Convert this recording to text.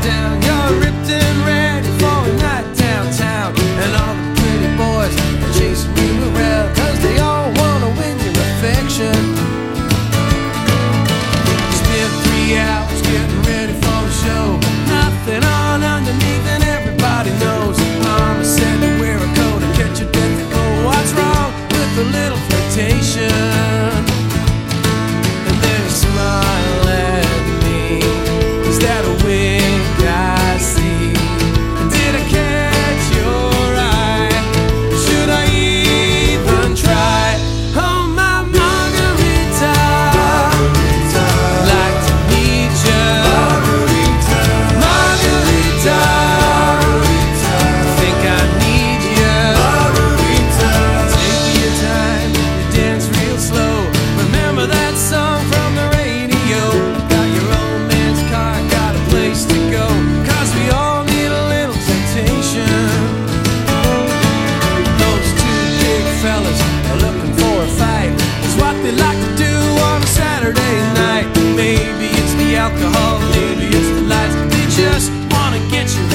down. You're ripped and ready for a night downtown, and all the pretty boys are chasing you around, 'cause they all wanna win your affection. Spent 3 hours getting ready for the show, nothing on underneath and everybody knows. Mama said to wear a coat and catch a death cold. What's wrong with a little flirtation? And then you smile at me. Is that a wink I see? Did I catch your eye? Should I even try? Oh, my margarita, like to meet ya. Margarita, think I need ya. Take your time, you dance real slow. Remember that song from the radio? Got your old man's car, got a place to go, 'cause we all need a little temptation. Those two big fellas are looking for a fight. It's what they like to do on a Saturday night. Maybe it's the alcohol, maybe it's the lights. They just wanna get you